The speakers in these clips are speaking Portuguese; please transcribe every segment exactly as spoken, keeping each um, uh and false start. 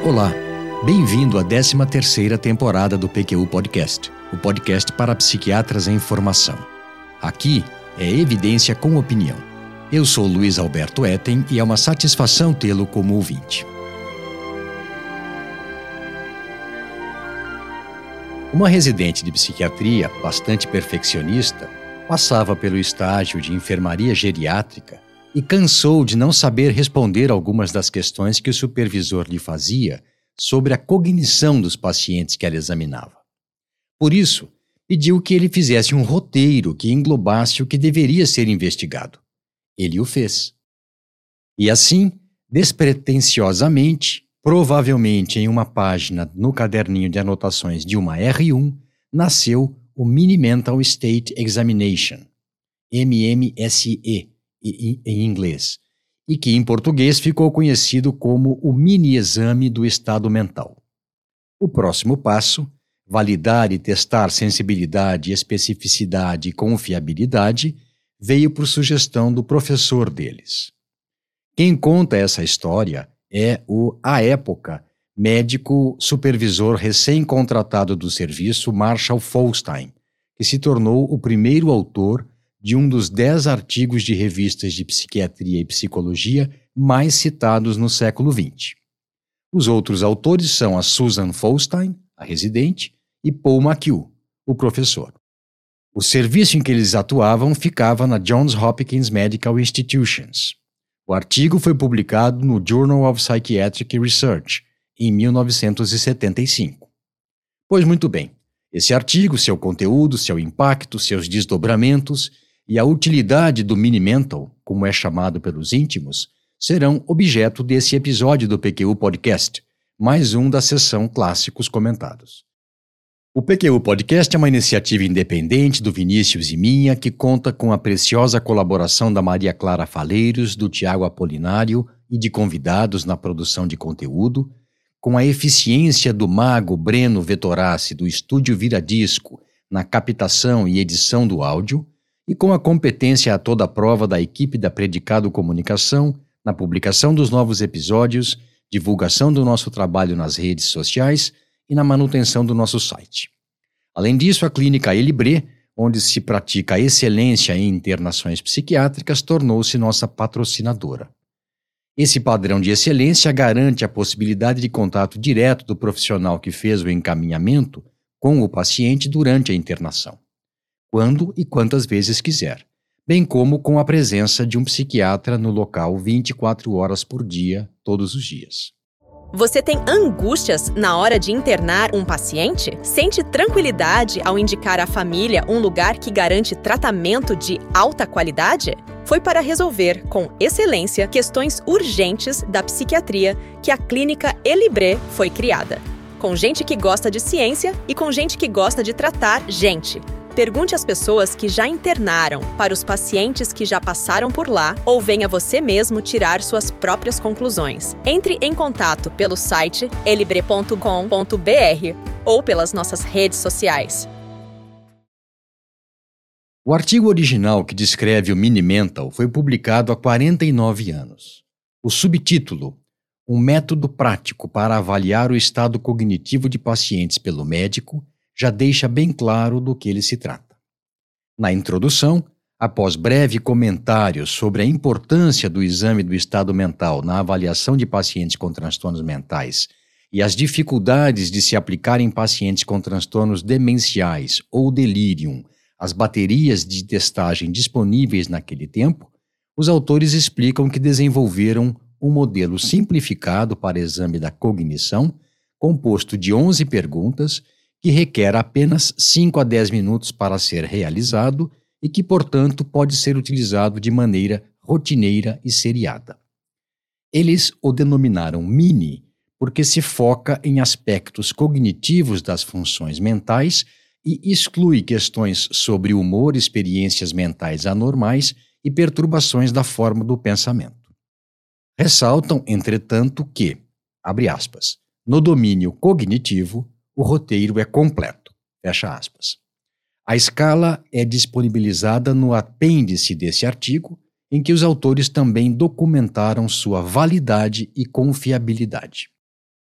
Olá, bem-vindo à décima terceira temporada do P Q U Podcast, o podcast para psiquiatras em formação. Aqui é evidência com opinião. Eu sou Luiz Alberto Etten e é uma satisfação tê-lo como ouvinte. Uma residente de psiquiatria, bastante perfeccionista, passava pelo estágio de enfermaria geriátrica e cansou de não saber responder algumas das questões que o supervisor lhe fazia sobre a cognição dos pacientes que ela examinava. Por isso, pediu que ele fizesse um roteiro que englobasse o que deveria ser investigado. Ele o fez. E assim, despretensiosamente, provavelmente em uma página no caderninho de anotações de uma R um, nasceu o Mini Mental State Examination, M M S E, em inglês, e que em português ficou conhecido como o Mini Exame do Estado Mental. O próximo passo, validar e testar sensibilidade, especificidade e confiabilidade, veio por sugestão do professor deles. Quem conta essa história é o, à época, médico supervisor recém-contratado do serviço Marshall Folstein, que se tornou o primeiro autor de um dos dez artigos de revistas de psiquiatria e psicologia mais citados no século vinte. Os outros autores são a Susan Folstein, a residente, e Paul McHugh, o professor. O serviço em que eles atuavam ficava na Johns Hopkins Medical Institutions. O artigo foi publicado no Journal of Psychiatric Research, em mil novecentos e setenta e cinco. Pois muito bem, esse artigo, seu conteúdo, seu impacto, seus desdobramentos e a utilidade do Mini Mental, como é chamado pelos íntimos, serão objeto desse episódio do P Q U Podcast, mais um da seção Clássicos Comentados. O P Q U Podcast é uma iniciativa independente do Vinícius e minha que conta com a preciosa colaboração da Maria Clara Faleiros, do Tiago Apolinário e de convidados na produção de conteúdo, com a eficiência do mago Breno Vettorassi do Estúdio Viradisco na captação e edição do áudio e com a competência a toda prova da equipe da Predicado Comunicação na publicação dos novos episódios, divulgação do nosso trabalho nas redes sociais e na manutenção do nosso site. Além disso, a clínica Elibré, onde se pratica a excelência em internações psiquiátricas, tornou-se nossa patrocinadora. Esse padrão de excelência garante a possibilidade de contato direto do profissional que fez o encaminhamento com o paciente durante a internação, quando e quantas vezes quiser, bem como com a presença de um psiquiatra no local vinte e quatro horas por dia, todos os dias. Você tem angústias na hora de internar um paciente? Sente tranquilidade ao indicar à família um lugar que garante tratamento de alta qualidade? Foi para resolver com excelência questões urgentes da psiquiatria que a clínica Elibré foi criada. Com gente que gosta de ciência e com gente que gosta de tratar gente. Pergunte às pessoas que já internaram, para os pacientes que já passaram por lá, ou venha você mesmo tirar suas próprias conclusões. Entre em contato pelo site elibré ponto com ponto b r ou pelas nossas redes sociais. O artigo original que descreve o Mini Mental foi publicado há quarenta e nove anos. O subtítulo, Um método prático para avaliar o estado cognitivo de pacientes pelo médico, já deixa bem claro do que ele se trata. Na introdução, após breve comentário sobre a importância do exame do estado mental na avaliação de pacientes com transtornos mentais e as dificuldades de se aplicar em pacientes com transtornos demenciais ou delirium as baterias de testagem disponíveis naquele tempo, os autores explicam que desenvolveram um modelo simplificado para exame da cognição, composto de onze perguntas, que requer apenas cinco a dez minutos para ser realizado e que, portanto, pode ser utilizado de maneira rotineira e seriada. Eles o denominaram Mini porque se foca em aspectos cognitivos das funções mentais e exclui questões sobre humor, experiências mentais anormais e perturbações da forma do pensamento. Ressaltam, entretanto, que, abre aspas, no domínio cognitivo, o roteiro é completo, fecha aspas. A escala é disponibilizada no apêndice desse artigo, em que os autores também documentaram sua validade e confiabilidade.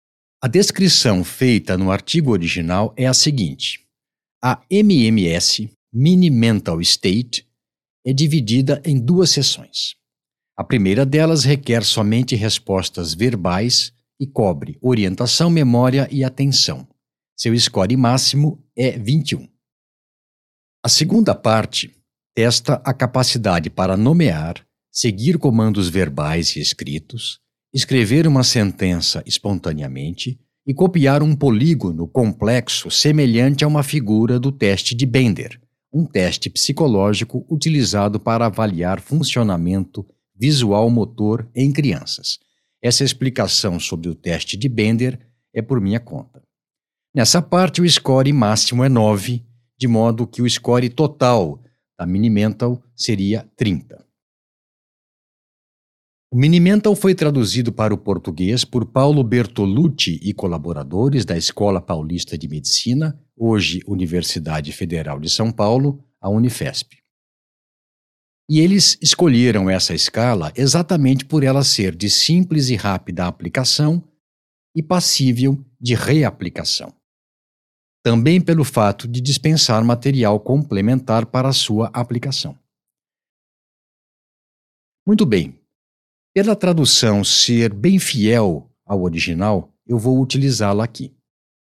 A descrição feita no artigo original é a seguinte: a M M S, Mini Mental State, é dividida em duas seções. A primeira delas requer somente respostas verbais e cobre orientação, memória e atenção. Seu score máximo é vinte e um. A segunda parte testa a capacidade para nomear, seguir comandos verbais e escritos, escrever uma sentença espontaneamente e copiar um polígono complexo semelhante a uma figura do teste de Bender, um teste psicológico utilizado para avaliar funcionamento visual motor em crianças. Essa explicação sobre o teste de Bender é por minha conta. Nessa parte, o score máximo é nove, de modo que o score total da Mini Mental seria trinta. O Mini Mental foi traduzido para o português por Paulo Bertolucci e colaboradores da Escola Paulista de Medicina, hoje Universidade Federal de São Paulo, a Unifesp. E eles escolheram essa escala exatamente por ela ser de simples e rápida aplicação e passível de reaplicação. Também pelo fato de dispensar material complementar para a sua aplicação. Muito bem. Pela tradução ser bem fiel ao original, eu vou utilizá-la aqui.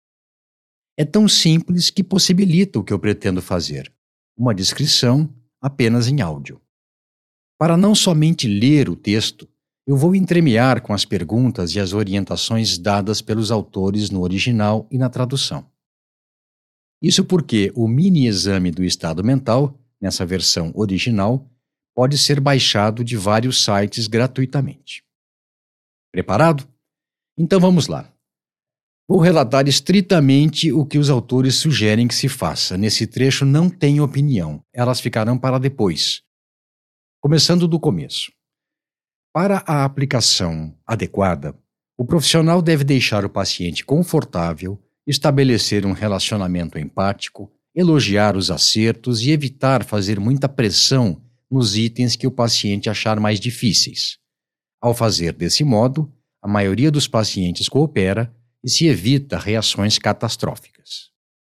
É tão simples que possibilita o que eu pretendo fazer, uma descrição apenas em áudio. Para não somente ler o texto, eu vou entremear com as perguntas e as orientações dadas pelos autores no original e na tradução. Isso porque o mini-exame do estado mental, nessa versão original, pode ser baixado de vários sites gratuitamente. Preparado? Então vamos lá. Vou relatar estritamente o que os autores sugerem que se faça. Nesse trecho não tem opinião, elas ficarão para depois. Começando do começo. Para a aplicação adequada, o profissional deve deixar o paciente confortável, estabelecer um relacionamento empático, elogiar os acertos e evitar fazer muita pressão nos itens que o paciente achar mais difíceis. Ao fazer desse modo, a maioria dos pacientes coopera e se evita reações catastróficas.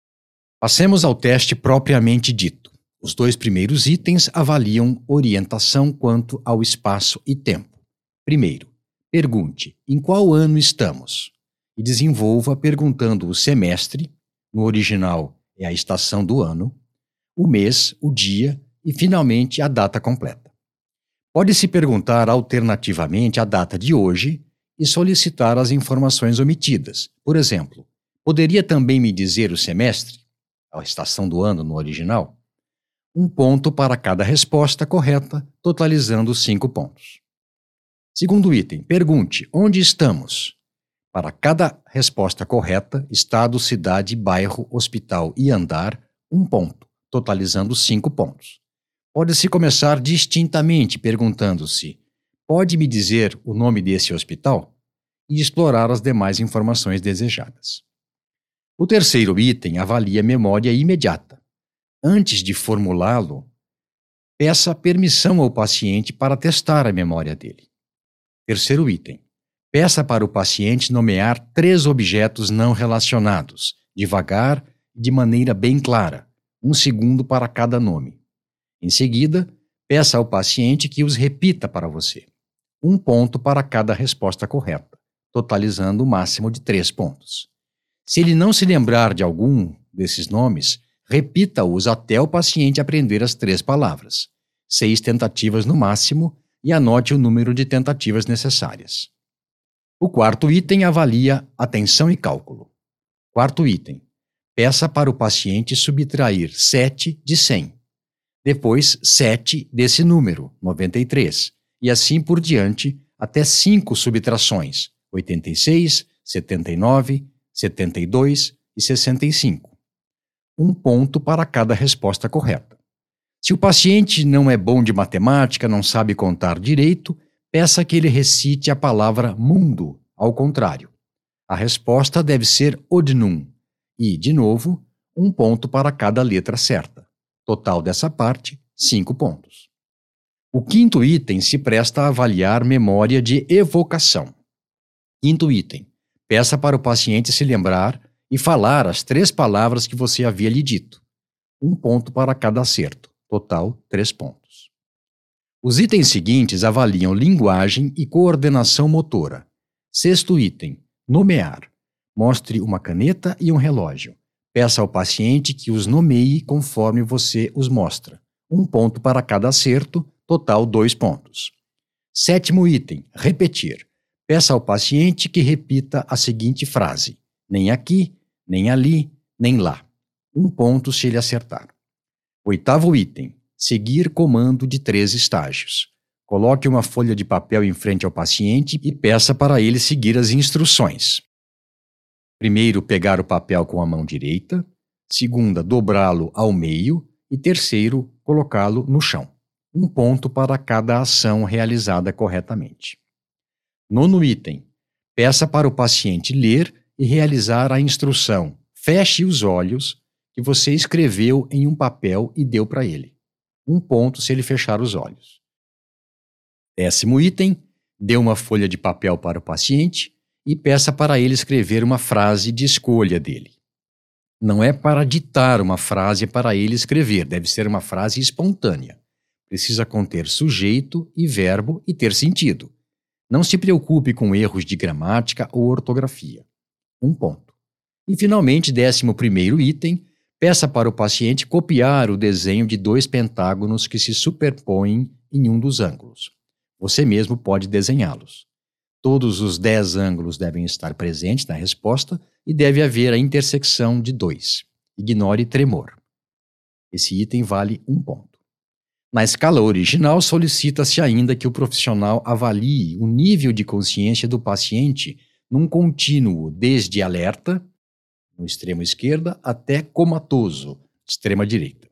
Passemos ao teste propriamente dito. Os dois primeiros itens avaliam orientação quanto ao espaço e tempo. Primeiro, pergunte em qual ano estamos e desenvolva perguntando o semestre, no original é a estação do ano, o mês, o dia e, finalmente, a data completa. Pode-se perguntar alternativamente a data de hoje e solicitar as informações omitidas. Por exemplo, poderia também me dizer o semestre, a estação do ano no original? Um ponto para cada resposta correta, totalizando cinco pontos. Segundo item, pergunte onde estamos. Para cada resposta correta, estado, cidade, bairro, hospital e andar, um ponto, totalizando cinco pontos. Pode-se começar distintamente perguntando-se: pode me dizer o nome desse hospital? E explorar as demais informações desejadas. O terceiro item avalia a memória imediata. Antes de formulá-lo, peça permissão ao paciente para testar a memória dele. Terceiro item. Peça para o paciente nomear três objetos não relacionados, devagar e de maneira bem clara, um segundo para cada nome. Em seguida, peça ao paciente que os repita para você. Um ponto para cada resposta correta, totalizando o máximo de três pontos. Se ele não se lembrar de algum desses nomes, repita-os até o paciente aprender as três palavras, seis tentativas no máximo, e anote o número de tentativas necessárias. O quarto item avalia atenção e cálculo. Quarto item. Peça para o paciente subtrair sete de cem. Depois, sete desse número, noventa e três. E assim por diante, até cinco subtrações, oitenta e seis, setenta e nove, setenta e dois e sessenta e cinco. Um ponto para cada resposta correta. Se o paciente não é bom de matemática, não sabe contar direito, peça que ele recite a palavra mundo, ao contrário. A resposta deve ser odnum e, de novo, um ponto para cada letra certa. Total dessa parte, cinco pontos. O quinto item se presta a avaliar memória de evocação. Quinto item. peça para o paciente se lembrar e falar as três palavras que você havia lhe dito. Um ponto para cada acerto. Total, três pontos. Os itens seguintes avaliam linguagem e coordenação motora. Sexto item, nomear. Mostre uma caneta e um relógio. Peça ao paciente que os nomeie conforme você os mostra. Um ponto para cada acerto, total dois pontos. Sétimo item, repetir. Peça ao paciente que repita a seguinte frase. Nem aqui, nem ali, nem lá. Um ponto se ele acertar. Oitavo item, seguir comando de três estágios. Coloque uma folha de papel em frente ao paciente e peça para ele seguir as instruções. Primeiro, pegar o papel com a mão direita. Segunda, dobrá-lo ao meio. E terceiro, colocá-lo no chão. Um ponto para cada ação realizada corretamente. Nono item, peça para o paciente ler e realizar a instrução. Feche os olhos que você escreveu em um papel e deu para ele. Um ponto se ele fechar os olhos. Décimo item, dê uma folha de papel para o paciente e peça para ele escrever uma frase de escolha dele. Não é para ditar uma frase para ele escrever, deve ser uma frase espontânea. Precisa conter sujeito e verbo e ter sentido. Não se preocupe com erros de gramática ou ortografia. Um ponto. E finalmente, décimo primeiro item, peça para o paciente copiar o desenho de dois pentágonos que se superpõem em um dos ângulos. Você mesmo pode desenhá-los. Todos os dez ângulos devem estar presentes na resposta e deve haver a intersecção de dois. Ignore tremor. Esse item vale um ponto. Na escala original, solicita-se ainda que o profissional avalie o nível de consciência do paciente num contínuo desde alerta, no extremo esquerda, até comatoso, extrema direita.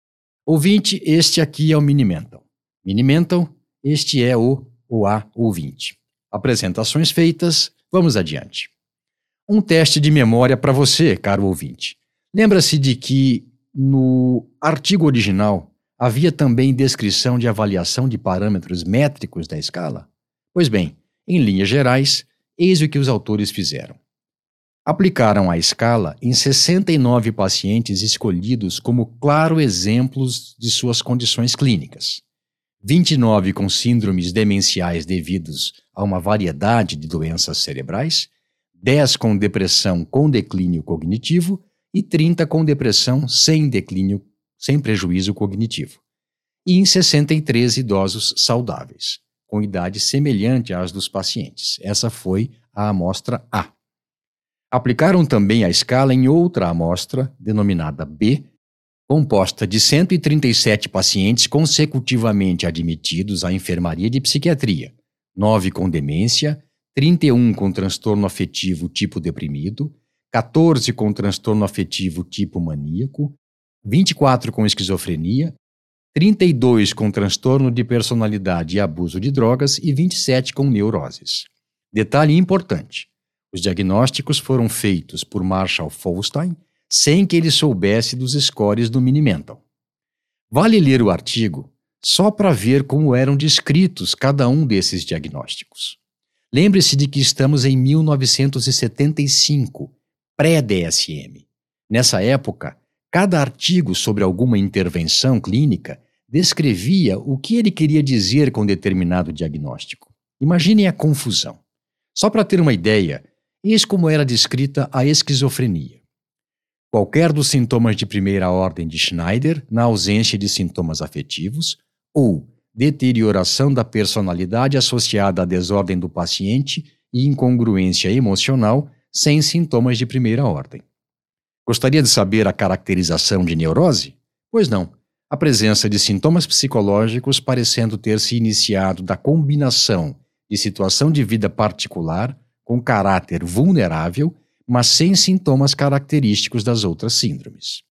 Ouvinte, este aqui é o Mini-Mental. Mini-Mental, este é o O A ouvinte. Apresentações feitas, vamos adiante. Um teste de memória para você, caro ouvinte. Lembra-se de que no artigo original havia também descrição de avaliação de parâmetros métricos da escala? Pois bem, em linhas gerais, eis o que os autores fizeram. Aplicaram a escala em sessenta e nove pacientes escolhidos como claro exemplos de suas condições clínicas. vinte e nove com síndromes demenciais devidos a uma variedade de doenças cerebrais, dez com depressão com declínio cognitivo e trinta com depressão sem declínio, sem prejuízo cognitivo. E em sessenta e três idosos saudáveis, com idade semelhante às dos pacientes. Essa foi a amostra A. Aplicaram também a escala em outra amostra, denominada B, composta de cento e trinta e sete pacientes consecutivamente admitidos à enfermaria de psiquiatria, nove com demência, trinta e um com transtorno afetivo tipo deprimido, quatorze com transtorno afetivo tipo maníaco, vinte e quatro com esquizofrenia, trinta e dois com transtorno de personalidade e abuso de drogas e vinte e sete com neuroses. Detalhe importante: os diagnósticos foram feitos por Marshall Folstein sem que ele soubesse dos scores do Mini-Mental. Vale ler o artigo só para ver como eram descritos cada um desses diagnósticos. Lembre-se de que estamos em mil novecentos e setenta e cinco, pré-D S M. Nessa época, cada artigo sobre alguma intervenção clínica descrevia o que ele queria dizer com determinado diagnóstico. Imaginem a confusão. Só para ter uma ideia, eis como era descrita a esquizofrenia. Qualquer dos sintomas de primeira ordem de Schneider, na ausência de sintomas afetivos, ou deterioração da personalidade associada à desordem do paciente e incongruência emocional sem sintomas de primeira ordem. Gostaria de saber a caracterização de neurose? Pois não. A presença de sintomas psicológicos parecendo ter se iniciado da combinação de situação de vida particular com caráter vulnerável, mas sem sintomas característicos das outras síndromes.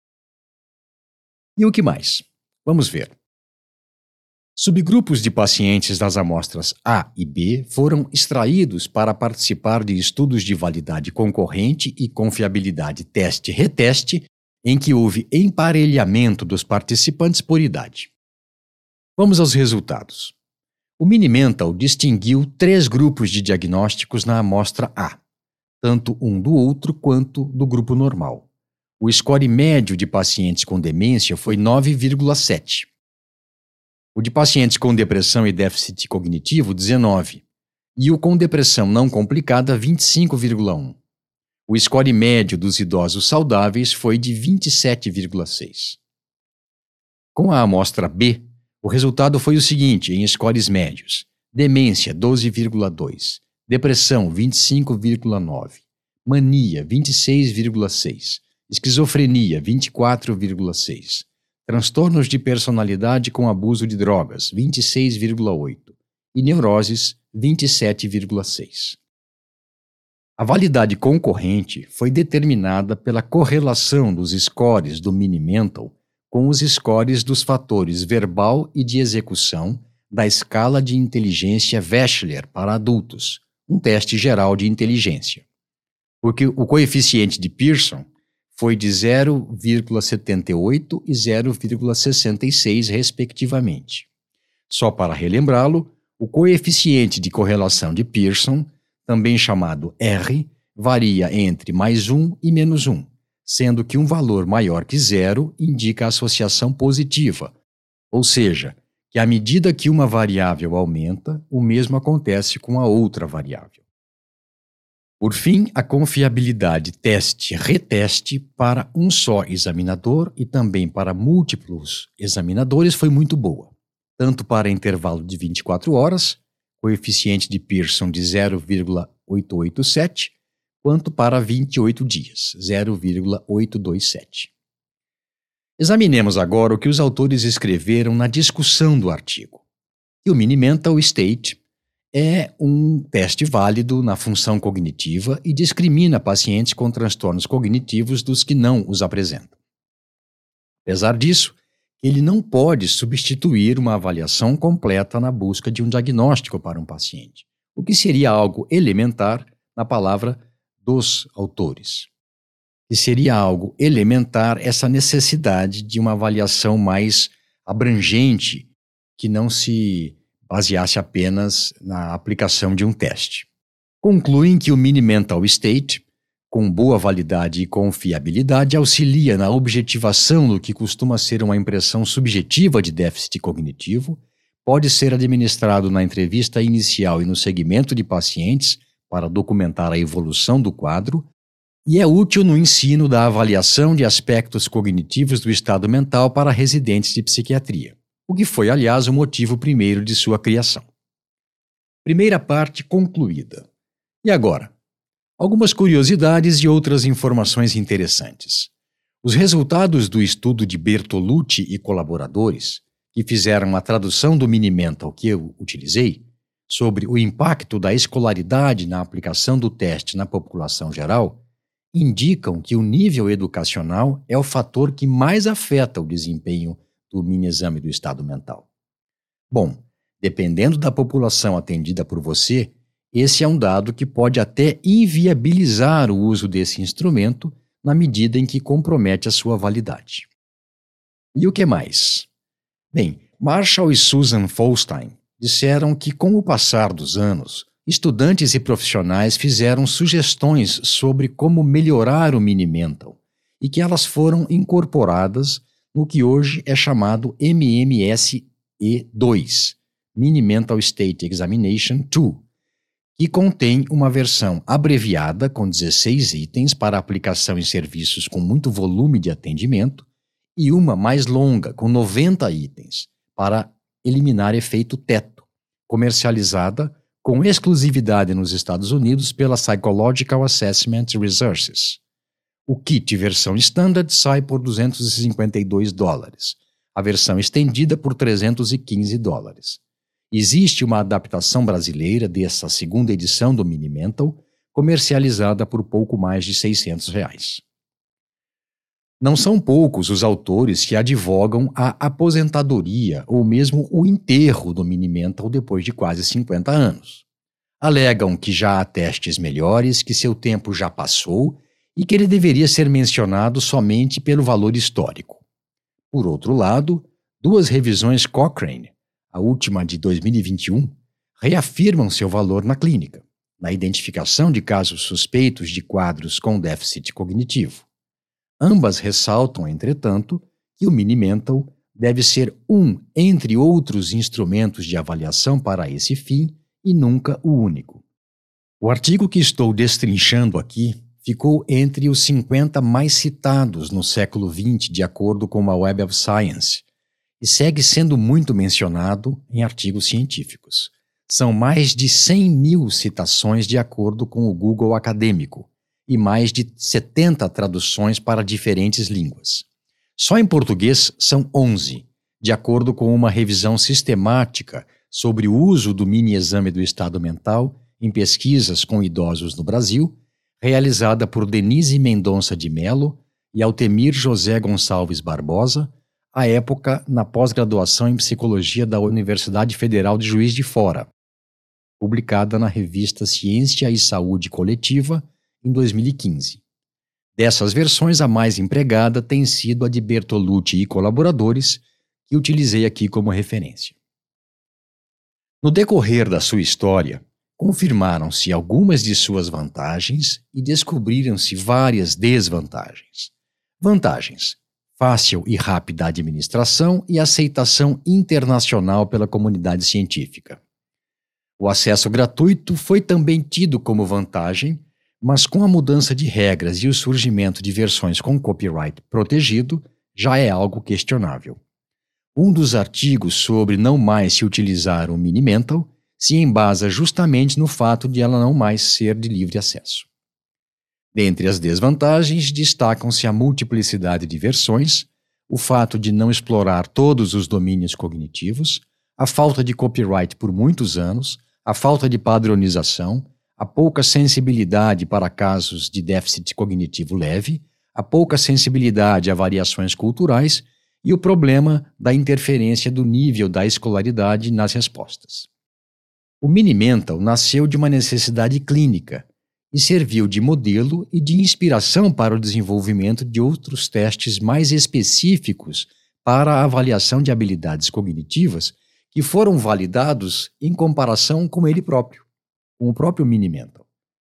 E o que mais? Vamos ver. Subgrupos de pacientes das amostras A e B foram extraídos para participar de estudos de validade concorrente e confiabilidade teste-reteste, em que houve emparelhamento dos participantes por idade. Vamos aos resultados. O Mini-Mental distinguiu três grupos de diagnósticos na amostra A. tanto um do outro quanto do grupo normal. O score médio de pacientes com demência foi nove vírgula sete. O de pacientes com depressão e déficit cognitivo, dezenove. E o com depressão não complicada, vinte e cinco vírgula um. O score médio dos idosos saudáveis foi de vinte e sete vírgula seis. Com a amostra B, o resultado foi o seguinte em scores médios: demência, doze vírgula dois, depressão, vinte e cinco vírgula nove, mania, vinte e seis vírgula seis, esquizofrenia, vinte e quatro vírgula seis, transtornos de personalidade com abuso de drogas, vinte e seis vírgula oito, e neuroses, vinte e sete vírgula seis. A validade concorrente foi determinada pela correlação dos scores do Mini-Mental com os scores dos fatores verbal e de execução da escala de inteligência Wechsler para adultos, um teste geral de inteligência. Porque o coeficiente de Pearson foi de zero vírgula setenta e oito e zero vírgula sessenta e seis, respectivamente. Só para relembrá-lo, o coeficiente de correlação de Pearson, também chamado R, varia entre mais um e menos um, sendo que um valor maior que zero indica associação positiva, ou seja, que à medida que uma variável aumenta, o mesmo acontece com a outra variável. Por fim, a confiabilidade teste-reteste para um só examinador e também para múltiplos examinadores foi muito boa, tanto para intervalo de vinte e quatro horas, coeficiente de Pearson de zero vírgula oitocentos e oitenta e sete, quanto para vinte e oito dias, zero vírgula oitocentos e vinte e sete. Examinemos agora o que os autores escreveram na discussão do artigo. E o Mini-Mental State é um teste válido na função cognitiva e discrimina pacientes com transtornos cognitivos dos que não os apresentam. Apesar disso, ele não pode substituir uma avaliação completa na busca de um diagnóstico para um paciente, o que seria algo elementar na palavra dos autores. E seria algo elementar essa necessidade de uma avaliação mais abrangente que não se baseasse apenas na aplicação de um teste. Concluem que o Mini-Mental State, com boa validade e confiabilidade, auxilia na objetivação do que costuma ser uma impressão subjetiva de déficit cognitivo, pode ser administrado na entrevista inicial e no segmento de pacientes para documentar a evolução do quadro, e é útil no ensino da avaliação de aspectos cognitivos do estado mental para residentes de psiquiatria, o que foi, aliás, o motivo primeiro de sua criação. Primeira parte concluída. E agora? Algumas curiosidades e outras informações interessantes. Os resultados do estudo de Bertolucci e colaboradores, que fizeram a tradução do Mini-Mental que eu utilizei, sobre o impacto da escolaridade na aplicação do teste na população geral, indicam que o nível educacional é o fator que mais afeta o desempenho do mini-exame do estado mental. Bom, dependendo da população atendida por você, esse é um dado que pode até inviabilizar o uso desse instrumento na medida em que compromete a sua validade. E o que mais? Bem, Marshall e Susan Folstein disseram que, com o passar dos anos, estudantes e profissionais fizeram sugestões sobre como melhorar o Mini-Mental e que elas foram incorporadas no que hoje é chamado M M S E dois, Mini-Mental State Examination dois, que contém uma versão abreviada com dezesseis itens para aplicação em serviços com muito volume de atendimento e uma mais longa com noventa itens para eliminar efeito teto, comercializada com exclusividade nos Estados Unidos pela Psychological Assessment Resources. O kit versão standard sai por duzentos e cinquenta e dois dólares, a versão estendida por trezentos e quinze dólares. Existe uma adaptação brasileira dessa segunda edição do Mini-Mental, comercializada por pouco mais de seiscentos reais. Não são poucos os autores que advogam a aposentadoria ou mesmo o enterro do Mini-Mental depois de quase cinquenta anos. Alegam que já há testes melhores, que seu tempo já passou e que ele deveria ser mencionado somente pelo valor histórico. Por outro lado, duas revisões Cochrane, a última de dois mil e vinte e um, reafirmam seu valor na clínica, na identificação de casos suspeitos de quadros com déficit cognitivo. Ambas ressaltam, entretanto, que o Mini-Mental deve ser um entre outros instrumentos de avaliação para esse fim e nunca o único. O artigo que estou destrinchando aqui ficou entre os cinquenta mais citados no século vinte, de acordo com a Web of Science, e segue sendo muito mencionado em artigos científicos. São mais de cem mil citações de acordo com o Google Acadêmico e mais de setenta traduções para diferentes línguas. Só em português são onze, de acordo com uma revisão sistemática sobre o uso do mini-exame do estado mental em pesquisas com idosos no Brasil, realizada por Denise Mendonça de Mello e Altemir José Gonçalves Barbosa, à época na pós-graduação em Psicologia da Universidade Federal de Juiz de Fora, publicada na revista Ciência e Saúde Coletiva em dois mil e quinze. Dessas versões, a mais empregada tem sido a de Bertolucci e colaboradores, que utilizei aqui como referência. No decorrer da sua história, confirmaram-se algumas de suas vantagens e descobriram-se várias desvantagens. Vantagens: fácil e rápida administração e aceitação internacional pela comunidade científica. O acesso gratuito foi também tido como vantagem, mas com a mudança de regras e o surgimento de versões com copyright protegido, já é algo questionável. Um dos artigos sobre não mais se utilizar o Mini-Mental se embasa justamente no fato de ela não mais ser de livre acesso. Dentre as desvantagens, destacam-se a multiplicidade de versões, o fato de não explorar todos os domínios cognitivos, a falta de copyright por muitos anos, a falta de padronização, a pouca sensibilidade para casos de déficit cognitivo leve, a pouca sensibilidade a variações culturais e o problema da interferência do nível da escolaridade nas respostas. O Mini-Mental nasceu de uma necessidade clínica e serviu de modelo e de inspiração para o desenvolvimento de outros testes mais específicos para a avaliação de habilidades cognitivas que foram validados em comparação com ele próprio, com o próprio Mini-Mental.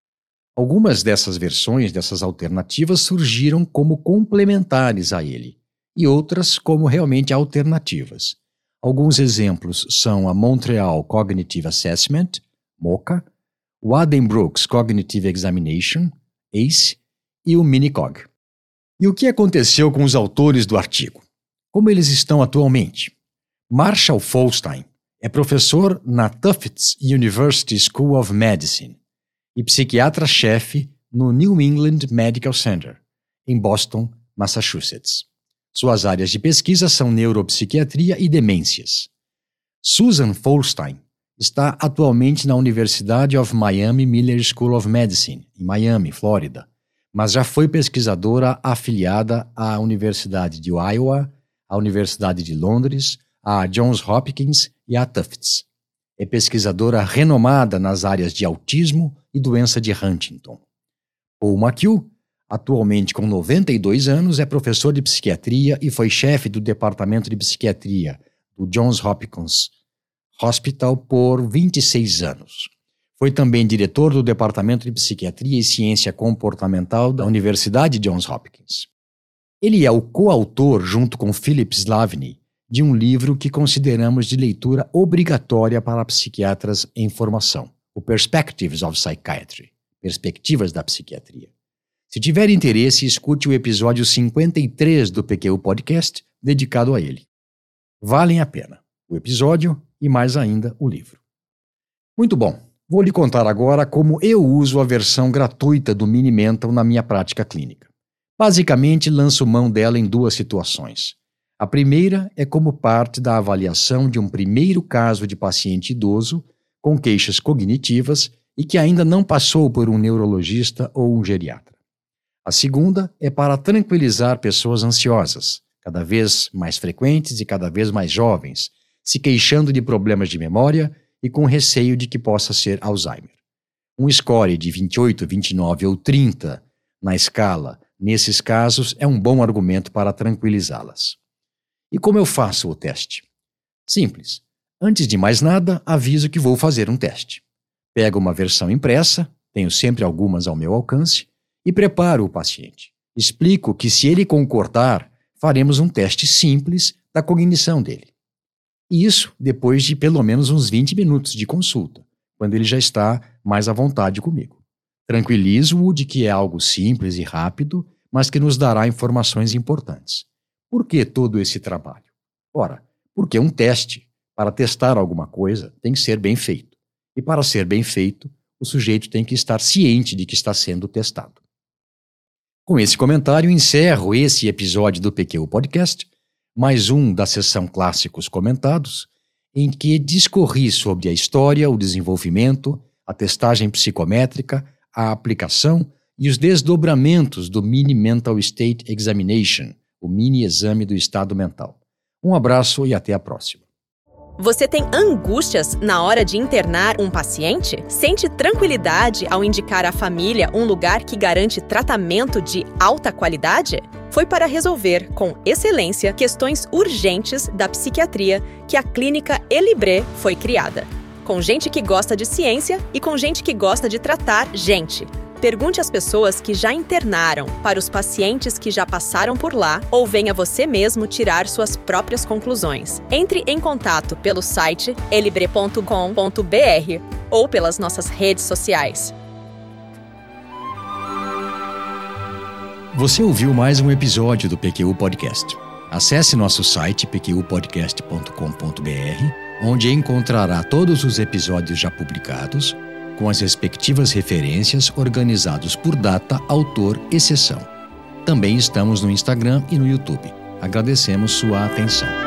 Algumas dessas versões, dessas alternativas, surgiram como complementares a ele, e outras como realmente alternativas. Alguns exemplos são a Montreal Cognitive Assessment, MoCA, o Addenbrooke's Cognitive Examination, A C E, e o Minicog. E o que aconteceu com os autores do artigo? Como eles estão atualmente? Marshall Folstein é professor na Tufts University School of Medicine e psiquiatra-chefe no New England Medical Center, em Boston, Massachusetts. Suas áreas de pesquisa são neuropsiquiatria e demências. Susan Folstein está atualmente na Universidade of Miami Miller School of Medicine, em Miami, Flórida, mas já foi pesquisadora afiliada à Universidade de Iowa, à Universidade de Londres, à Johns Hopkins e à Tufts. É pesquisadora renomada nas áreas de autismo e doença de Huntington. Paul McHugh, atualmente com noventa e dois anos, é professor de psiquiatria e foi chefe do Departamento de Psiquiatria do Johns Hopkins Hospital por vinte e seis anos. Foi também diretor do Departamento de Psiquiatria e Ciência Comportamental da Universidade Johns Hopkins. Ele é o coautor, junto com Philip Slavny, de um livro que consideramos de leitura obrigatória para psiquiatras em formação, o Perspectives of Psychiatry, Perspectivas da Psiquiatria. Se tiver interesse, escute o episódio cinquenta e três do P Q U Podcast, dedicado a ele. Valem a pena o episódio e, mais ainda, o livro. Muito bom, vou lhe contar agora como eu uso a versão gratuita do Mini-Mental na minha prática clínica. Basicamente, lanço mão dela em duas situações. A primeira é como parte da avaliação de um primeiro caso de paciente idoso com queixas cognitivas e que ainda não passou por um neurologista ou um geriatra. A segunda é para tranquilizar pessoas ansiosas, cada vez mais frequentes e cada vez mais jovens, se queixando de problemas de memória e com receio de que possa ser Alzheimer. Um score de vinte e oito, vinte e nove ou trinta na escala, nesses casos, é um bom argumento para tranquilizá-las. E como eu faço o teste? Simples. Antes de mais nada, aviso que vou fazer um teste. Pego uma versão impressa, tenho sempre algumas ao meu alcance, e preparo o paciente. Explico que, se ele concordar, faremos um teste simples da cognição dele. E isso depois de pelo menos uns vinte minutos de consulta, quando ele já está mais à vontade comigo. Tranquilizo-o de que é algo simples e rápido, mas que nos dará informações importantes. Por que todo esse trabalho? Ora, porque um teste, para testar alguma coisa, tem que ser bem feito. E para ser bem feito, o sujeito tem que estar ciente de que está sendo testado. Com esse comentário, encerro esse episódio do P Q U Podcast, mais um da sessão Clássicos Comentados, em que discorri sobre a história, o desenvolvimento, a testagem psicométrica, a aplicação e os desdobramentos do Mini Mental State Examination, o mini exame do estado mental. Um abraço e até a próxima. Você tem angústias na hora de internar um paciente? Sente tranquilidade ao indicar à família um lugar que garante tratamento de alta qualidade? Foi para resolver com excelência questões urgentes da psiquiatria que a clínica Elibre foi criada. Com gente que gosta de ciência e com gente que gosta de tratar gente. Pergunte às pessoas que já internaram, para os pacientes que já passaram por lá, ou venha você mesmo tirar suas próprias conclusões. Entre em contato pelo site elibre ponto com ponto br ou pelas nossas redes sociais. Você ouviu mais um episódio do P Q U Podcast. Acesse nosso site p q u podcast ponto com ponto br, onde encontrará todos os episódios já publicados, com as respectivas referências organizados por data, autor e sessão. Também estamos no Instagram e no YouTube. Agradecemos sua atenção.